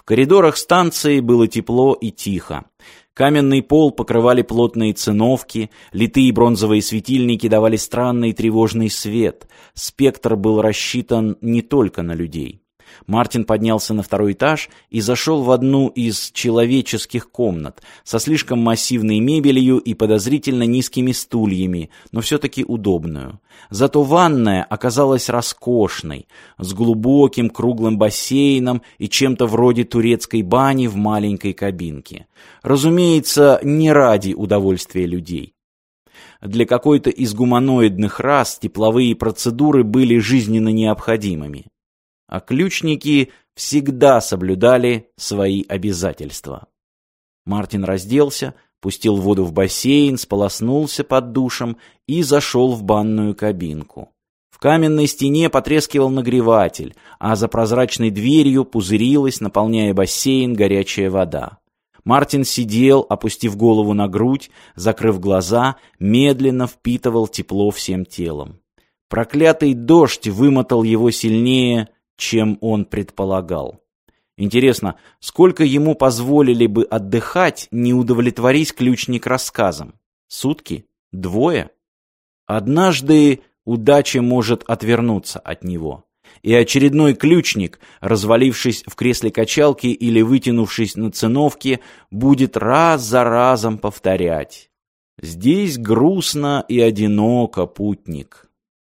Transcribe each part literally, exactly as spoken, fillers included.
В коридорах станции было тепло и тихо. Каменный пол покрывали плотные циновки, литые бронзовые светильники давали странный тревожный свет. Спектр был рассчитан не только на людей. Мартин поднялся на второй этаж и зашел в одну из человеческих комнат со слишком массивной мебелью и подозрительно низкими стульями, но все-таки удобную. Зато ванная оказалась роскошной, с глубоким круглым бассейном и чем-то вроде турецкой бани в маленькой кабинке. Разумеется, не ради удовольствия людей. Для какой-то из гуманоидных рас тепловые процедуры были жизненно необходимыми. А ключники всегда соблюдали свои обязательства. Мартин разделся, пустил воду в бассейн, сполоснулся под душем и зашел в банную кабинку. В каменной стене потрескивал нагреватель, а за прозрачной дверью пузырилась, наполняя бассейн, горячая вода. Мартин сидел, опустив голову на грудь, закрыв глаза, медленно впитывал тепло всем телом. Проклятый дождь вымотал его сильнее, чем он предполагал. Интересно, сколько ему позволили бы отдыхать, не удовлетворись ключник рассказом? Сутки? Двое? Однажды удача может отвернуться от него, и очередной ключник, развалившись в кресле качалки или вытянувшись на циновке, будет раз за разом повторять: «Здесь грустно и одиноко, путник».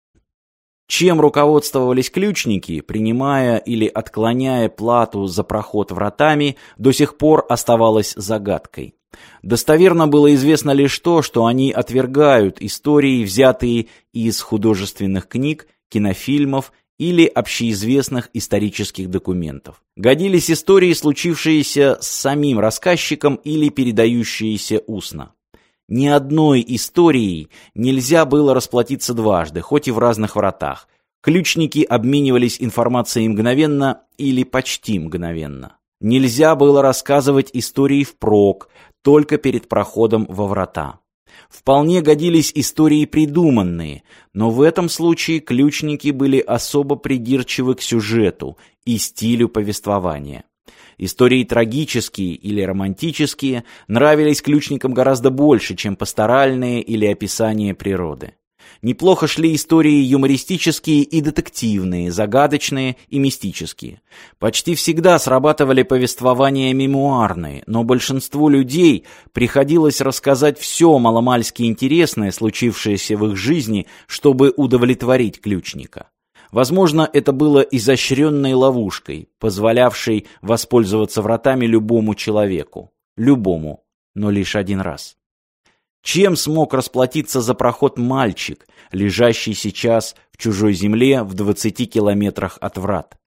Чем руководствовались ключники, принимая или отклоняя плату за проход вратами, до сих пор оставалось загадкой. Достоверно было известно лишь то, что они отвергают истории, взятые из художественных книг, кинофильмов или общеизвестных исторических документов. Годились истории, случившиеся с самим рассказчиком или передающиеся устно. Ни одной историей нельзя было расплатиться дважды, хоть и в разных вратах. Ключники обменивались информацией мгновенно или почти мгновенно. Нельзя было рассказывать истории впрок, только перед проходом во врата. Вполне годились истории придуманные, но в этом случае ключники были особо придирчивы к сюжету и стилю повествования. Истории трагические или романтические нравились ключникам гораздо больше, чем пасторальные или описания природы. Неплохо шли истории юмористические и детективные, загадочные и мистические. Почти всегда срабатывали повествования мемуарные, но большинству людей приходилось рассказать все маломальски интересное, случившееся в их жизни, чтобы удовлетворить ключника. Возможно, это было изощренной ловушкой, позволявшей воспользоваться вратами любому человеку. Любому, но лишь один раз. Чем смог расплатиться за проход мальчик, лежащий сейчас в чужой земле в двадцати километрах от врат?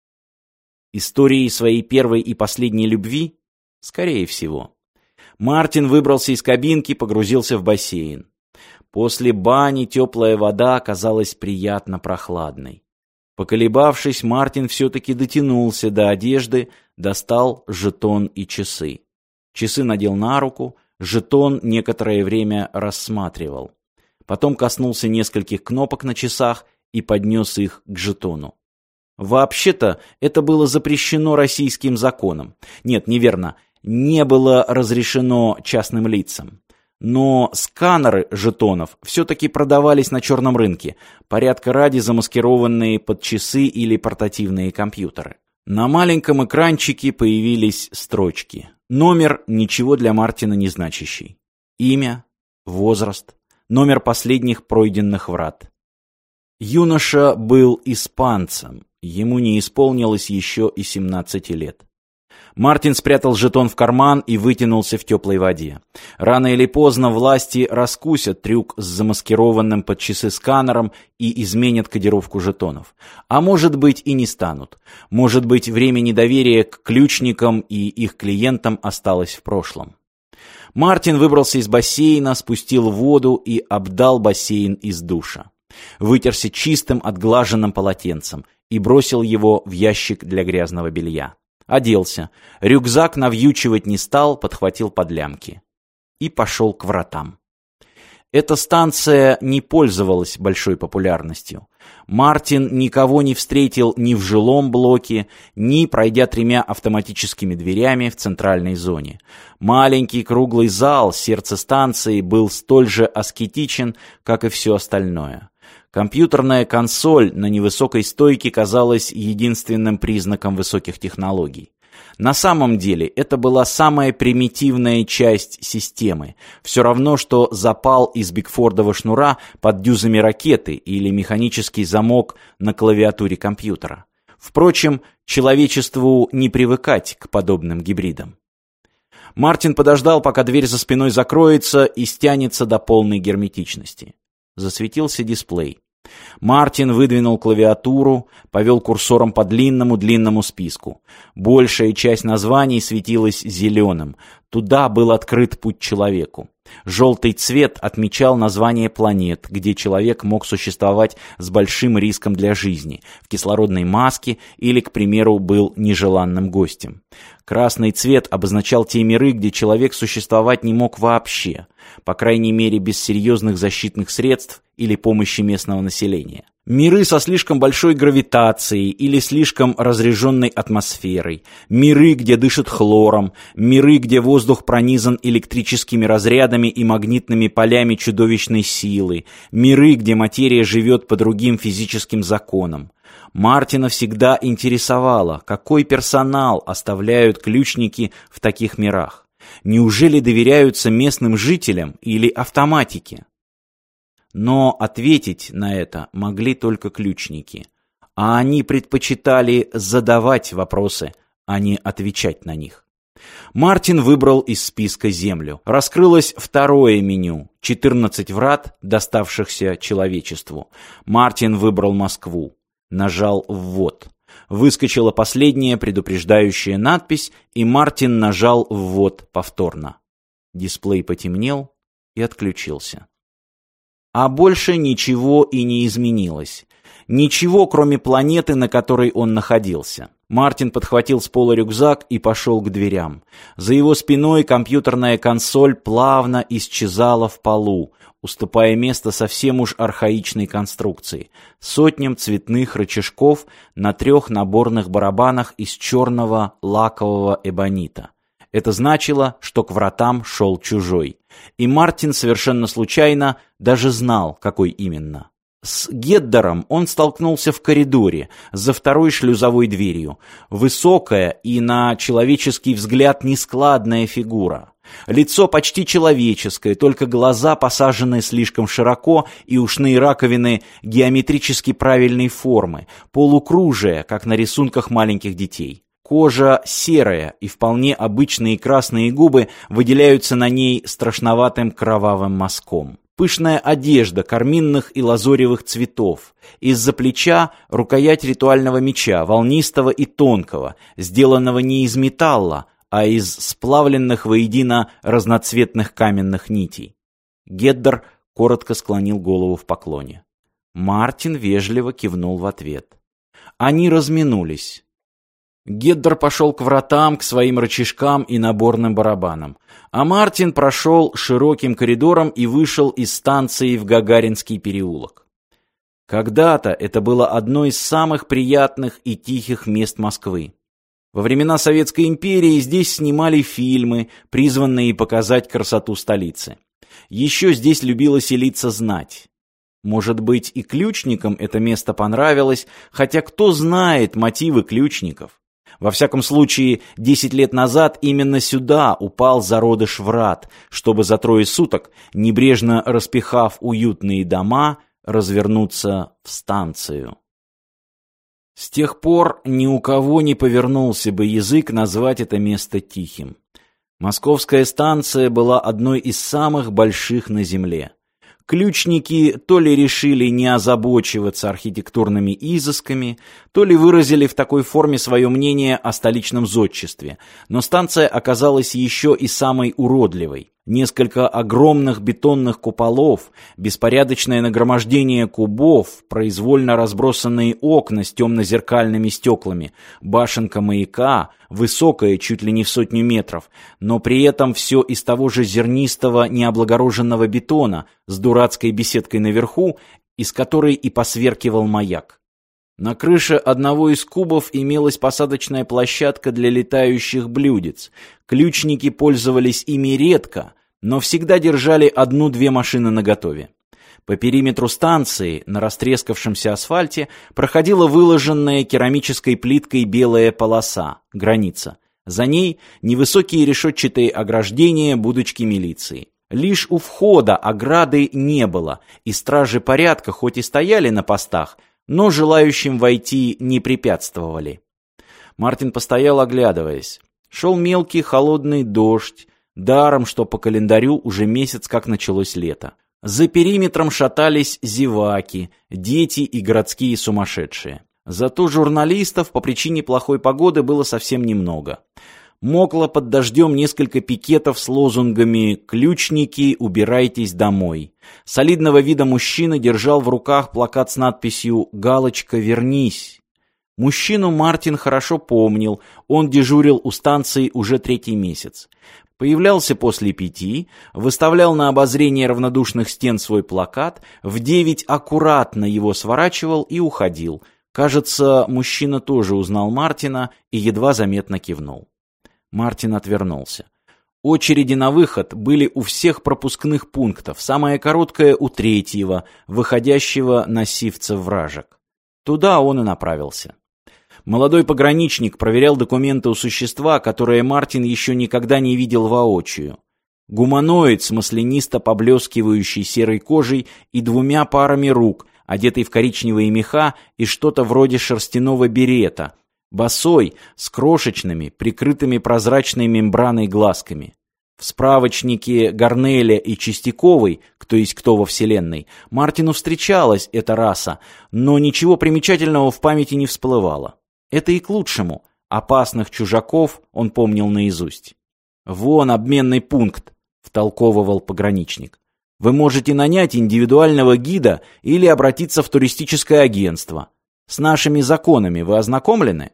Историей своей первой и последней любви? Скорее всего. Мартин выбрался из кабинки, погрузился в бассейн. После бани теплая вода оказалась приятно прохладной. Поколебавшись, Мартин все-таки дотянулся до одежды, достал жетон и часы. Часы надел на руку, жетон некоторое время рассматривал. Потом коснулся нескольких кнопок на часах и поднес их к жетону. Вообще-то это было запрещено российским законом. Нет, неверно, не было разрешено частным лицам. Но сканеры жетонов все-таки продавались на черном рынке, порядка ради замаскированные под часы или портативные компьютеры. На маленьком экранчике появились строчки. Номер, ничего для Мартина не значащий. Имя, возраст, номер последних пройденных врат. Юноша был испанцем, ему не исполнилось еще и семнадцати лет. Мартин спрятал жетон в карман и вытянулся в теплой воде. Рано или поздно власти раскусят трюк с замаскированным под часы сканером и изменят кодировку жетонов. А может быть и не станут. Может быть, время недоверия к ключникам и их клиентам осталось в прошлом. Мартин выбрался из бассейна, спустил воду и обдал бассейн из душа. Вытерся чистым отглаженным полотенцем и бросил его в ящик для грязного белья. Оделся, рюкзак навьючивать не стал, подхватил подлямки. И пошел к вратам. Эта станция не пользовалась большой популярностью. Мартин никого не встретил ни в жилом блоке, ни пройдя тремя автоматическими дверями в центральной зоне. Маленький круглый зал, сердце станции, был столь же аскетичен, как и все остальное. Компьютерная консоль на невысокой стойке казалась единственным признаком высоких технологий. На самом деле это была самая примитивная часть системы, все равно что запал из бигфордова шнура под дюзами ракеты или механический замок на клавиатуре компьютера. Впрочем, человечеству не привыкать к подобным гибридам. Мартин подождал, пока дверь за спиной закроется и стянется до полной герметичности. Засветился дисплей. Мартин выдвинул клавиатуру, повел курсором по длинному-длинному списку. Большая часть названий светилась зеленым. Туда был открыт путь человеку. Желтый цвет отмечал название планет, где человек мог существовать с большим риском для жизни, в кислородной маске или, к примеру, был нежеланным гостем. Красный цвет обозначал те миры, где человек существовать не мог вообще, по крайней мере без серьезных защитных средств или помощи местного населения. Миры со слишком большой гравитацией или слишком разряженной атмосферой, миры, где дышат хлором, миры, где воздух пронизан электрическими разрядами и магнитными полями чудовищной силы, миры, где материя живет по другим физическим законам. Мартина всегда интересовало, какой персонал оставляют ключники в таких мирах. Неужели доверяются местным жителям или автоматике? Но ответить на это могли только ключники, а они предпочитали задавать вопросы, а не отвечать на них. Мартин выбрал из списка Землю. Раскрылось второе меню – четырнадцать врат, доставшихся человечеству. Мартин выбрал Москву. Нажал «Ввод». Выскочила последняя предупреждающая надпись, и Мартин нажал «Ввод» повторно. Дисплей потемнел и отключился. А больше ничего и не изменилось. Ничего, кроме планеты, на которой он находился. Мартин подхватил с пола рюкзак и пошел к дверям. За его спиной компьютерная консоль плавно исчезала в полу, уступая место совсем уж архаичной конструкции, сотням цветных рычажков на трех наборных барабанах из черного лакового эбонита. Это значило, что к вратам шел чужой. И Мартин совершенно случайно даже знал, какой именно. С Геддером он столкнулся в коридоре, за второй шлюзовой дверью. Высокая и, на человеческий взгляд, нескладная фигура. Лицо почти человеческое, только глаза посажены слишком широко и ушные раковины геометрически правильной формы, полукружие, как на рисунках маленьких детей. Кожа серая, и вполне обычные красные губы выделяются на ней страшноватым кровавым мазком. Пышная одежда карминных и лазоревых цветов. Из-за плеча рукоять ритуального меча, волнистого и тонкого, сделанного не из металла, а из сплавленных воедино разноцветных каменных нитей. Геддер коротко склонил голову в поклоне. Мартин вежливо кивнул в ответ. Они разминулись. Геддер пошел к вратам, к своим рычажкам и наборным барабанам, а Мартин прошел широким коридором и вышел из станции в Гагаринский переулок. Когда-то это было одно из самых приятных и тихих мест Москвы. Во времена Советской империи здесь снимали фильмы, призванные показать красоту столицы. Еще здесь любила селиться знать. Может быть, и ключникам это место понравилось, хотя кто знает мотивы ключников. Во всяком случае, десять лет назад именно сюда упал зародыш врат, чтобы за трое суток, небрежно распихав уютные дома, развернуться в станцию. С тех пор ни у кого не повернулся бы язык назвать это место тихим. Московская станция была одной из самых больших на Земле. Ключники то ли решили не озабочиваться архитектурными изысками, то ли выразили в такой форме свое мнение о столичном зодчестве, но станция оказалась еще и самой уродливой. Несколько огромных бетонных куполов, беспорядочное нагромождение кубов, произвольно разбросанные окна с темно-зеркальными стеклами, башенка маяка, высокая чуть ли не в сотню метров, но при этом все из того же зернистого необлагороженного бетона с дурацкой беседкой наверху, из которой и посверкивал маяк. На крыше одного из кубов имелась посадочная площадка для летающих блюдец. Ключники пользовались ими редко, но всегда держали одну-две машины наготове. По периметру станции, на растрескавшемся асфальте, проходила выложенная керамической плиткой белая полоса, граница. За ней невысокие решетчатые ограждения, будочки милиции. Лишь у входа ограды не было, и стражи порядка хоть и стояли на постах, но желающим войти не препятствовали. Мартин постоял, оглядываясь. Шел мелкий холодный дождь, даром, что по календарю уже месяц как началось лето. За периметром шатались зеваки, дети и городские сумасшедшие. Зато журналистов по причине плохой погоды было совсем немного. Мокло под дождем несколько пикетов с лозунгами «Ключники, убирайтесь домой». Солидного вида мужчина держал в руках плакат с надписью «Галочка, вернись». Мужчину Мартин хорошо помнил, он дежурил у станции уже третий месяц. Появлялся после пяти, выставлял на обозрение равнодушных стен свой плакат, в девять аккуратно его сворачивал и уходил. Кажется, мужчина тоже узнал Мартина и едва заметно кивнул. Мартин отвернулся. Очереди на выход были у всех пропускных пунктов, самая короткая у третьего, выходящего на Сивцев-Вражек. Туда он и направился. Молодой пограничник проверял документы у существа, которое Мартин еще никогда не видел воочию. Гуманоид с маслянисто поблескивающей серой кожей и двумя парами рук, одетый в коричневые меха и что-то вроде шерстяного берета, босой, с крошечными, прикрытыми прозрачной мембраной глазками. В справочнике Гарнеля и Чистяковой, кто есть кто во Вселенной, Мартину встречалась эта раса, но ничего примечательного в памяти не всплывало. Это и к лучшему. Опасных чужаков он помнил наизусть. «Вон обменный пункт», — втолковывал пограничник. «Вы можете нанять индивидуального гида или обратиться в туристическое агентство. С нашими законами вы ознакомлены?»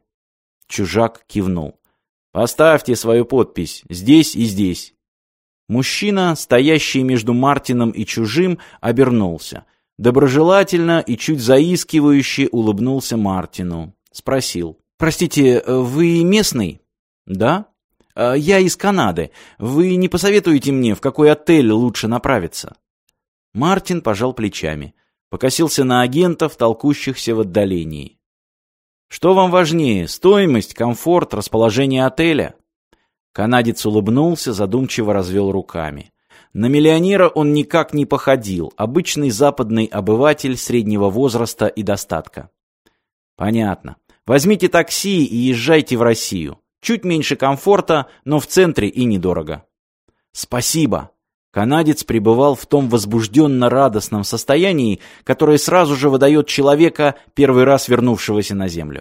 Чужак кивнул. «Поставьте свою подпись здесь и здесь». Мужчина, стоящий между Мартином и чужим, обернулся. Доброжелательно и чуть заискивающе улыбнулся Мартину. Спросил. «Простите, вы местный?» «Да». «Я из Канады. Вы не посоветуете мне, в какой отель лучше направиться?» Мартин пожал плечами. Покосился на агентов, толкущихся в отдалении. «Что вам важнее, стоимость, комфорт, расположение отеля?» Канадец улыбнулся, задумчиво развел руками. На миллионера он никак не походил, обычный западный обыватель среднего возраста и достатка. «Понятно. Возьмите такси и езжайте в Россию. Чуть меньше комфорта, но в центре и недорого». «Спасибо». Канадец пребывал в том возбужденно-радостном состоянии, которое сразу же выдает человека, первый раз вернувшегося на землю.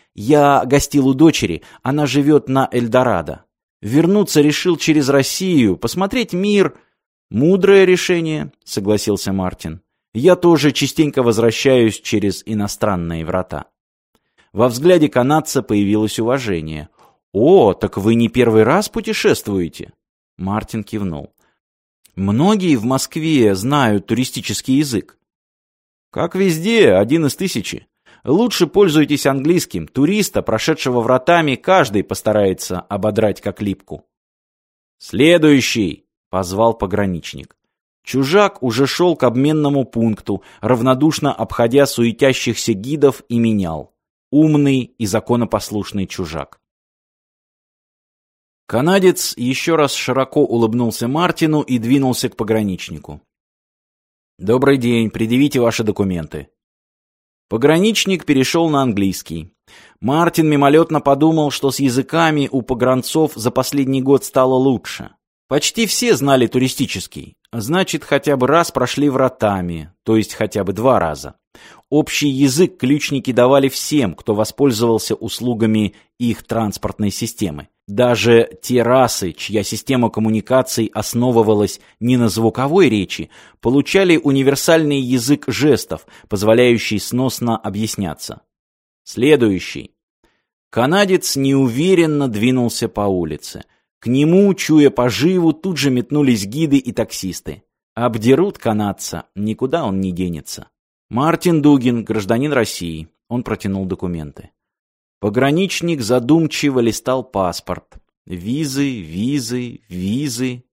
«Я гостил у дочери, она живет на Эльдорадо. Вернуться решил через Россию, посмотреть мир». «Мудрое решение», — согласился Мартин. «Я тоже частенько возвращаюсь через иностранные врата». Во взгляде канадца появилось уважение. «О, так вы не первый раз путешествуете?» Мартин кивнул. «Многие в Москве знают туристический язык». «Как везде, один из тысячи. Лучше пользуйтесь английским. Туриста, прошедшего вратами, каждый постарается ободрать как липку». «Следующий!» — позвал пограничник. Чужак уже шел к обменному пункту, равнодушно обходя суетящихся гидов, и менял. Умный и законопослушный чужак. Канадец еще раз широко улыбнулся Мартину и двинулся к пограничнику. «Добрый день, предъявите ваши документы». Пограничник перешел на английский. Мартин мимолетно подумал, что с языками у погранцов за последний год стало лучше. Почти все знали туристический. Значит, хотя бы раз прошли вратами, то есть хотя бы два раза. Общий язык ключники давали всем, кто воспользовался услугами их транспортной системы. Даже те расы, чья система коммуникаций основывалась не на звуковой речи, получали универсальный язык жестов, позволяющий сносно объясняться. Следующий. Канадец неуверенно двинулся по улице. К нему, чуя поживу, тут же метнулись гиды и таксисты. Обдерут канадца, никуда он не денется. Мартин Дугин, гражданин России. Он протянул документы. Пограничник задумчиво листал паспорт. Визы, визы, визы.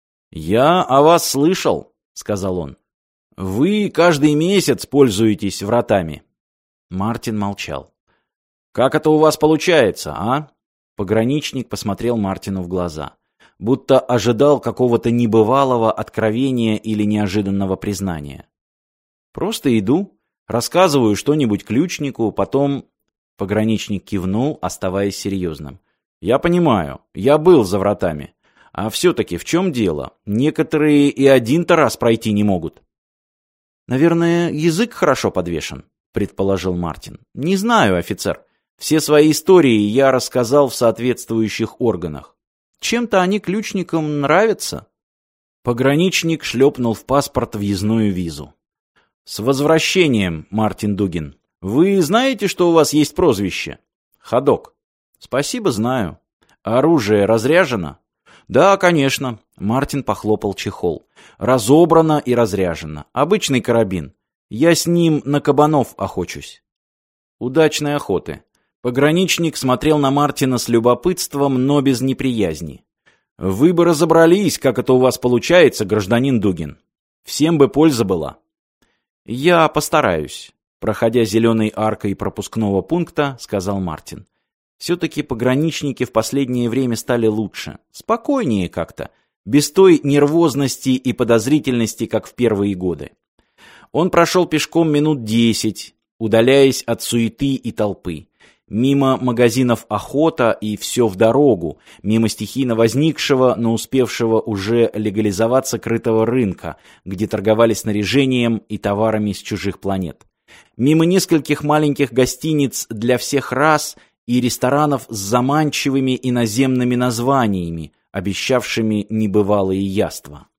«Я о вас слышал», — сказал он. «Вы каждый месяц пользуетесь вратами». Мартин молчал. «Как это у вас получается, а?» Пограничник посмотрел Мартину в глаза, будто ожидал какого-то небывалого откровения или неожиданного признания. «Просто иду, рассказываю что-нибудь ключнику, потом...» Пограничник кивнул, оставаясь серьезным. «Я понимаю, я был за вратами. А все-таки в чем дело? Некоторые и один-то раз пройти не могут». «Наверное, язык хорошо подвешен», — предположил Мартин. «Не знаю, офицер. Все свои истории я рассказал в соответствующих органах. Чем-то они ключникам нравятся». Пограничник шлепнул в паспорт въездную визу. «С возвращением, Мартин Дугин. Вы знаете, что у вас есть прозвище?» «Ходок». «Спасибо, знаю». «Оружие разряжено?» «Да, конечно». Мартин похлопал чехол. «Разобрано и разряжено. Обычный карабин. Я с ним на кабанов охочусь». «Удачной охоты». Пограничник смотрел на Мартина с любопытством, но без неприязни. «Вы бы разобрались, как это у вас получается, гражданин Дугин. Всем бы польза была». «Я постараюсь», — проходя зеленой аркой пропускного пункта, сказал Мартин. «Все-таки пограничники в последнее время стали лучше, спокойнее как-то, без той нервозности и подозрительности, как в первые годы». Он прошел пешком минут десять, удаляясь от суеты и толпы. Мимо магазинов «Охота» и «Все в дорогу», мимо стихийно возникшего, но успевшего уже легализоваться крытого рынка, где торговали снаряжением и товарами с чужих планет. Мимо нескольких маленьких гостиниц для всех рас и ресторанов с заманчивыми иноземными названиями, обещавшими небывалые яства.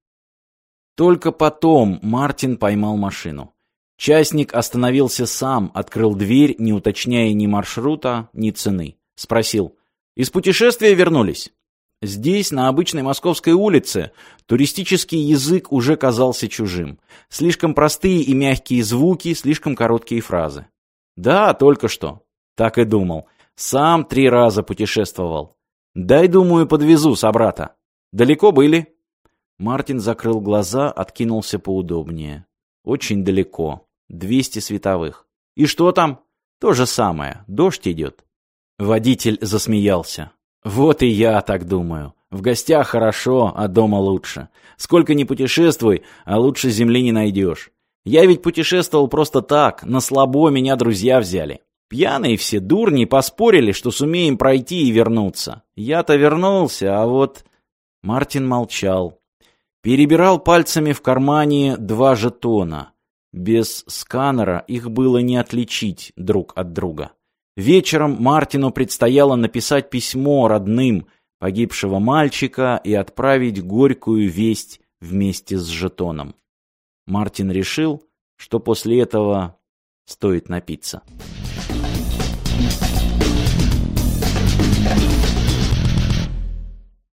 Только потом Мартин поймал машину. Частник остановился сам, открыл дверь, не уточняя ни маршрута, ни цены. Спросил: «Из путешествия вернулись?» Здесь, на обычной Московской улице, туристический язык уже казался чужим. Слишком простые и мягкие звуки, слишком короткие фразы. «Да, только что». Так и думал. Сам три раза путешествовал. «Дай, думаю, подвезу собрата». «Далеко были?» Мартин закрыл глаза, откинулся поудобнее. «Очень далеко. Двести световых». «И что там?» «То же самое. Дождь идет». Водитель засмеялся. «Вот и я так думаю. В гостях хорошо, а дома лучше. Сколько ни путешествуй, а лучше земли не найдешь. Я ведь путешествовал просто так, на слабо меня друзья взяли. Пьяные все дурни поспорили, что сумеем пройти и вернуться. Я-то вернулся, а вот...» Мартин молчал. Перебирал пальцами в кармане два жетона. Без сканера их было не отличить друг от друга. Вечером Мартину предстояло написать письмо родным погибшего мальчика и отправить горькую весть вместе с жетоном. Мартин решил, что после этого стоит напиться.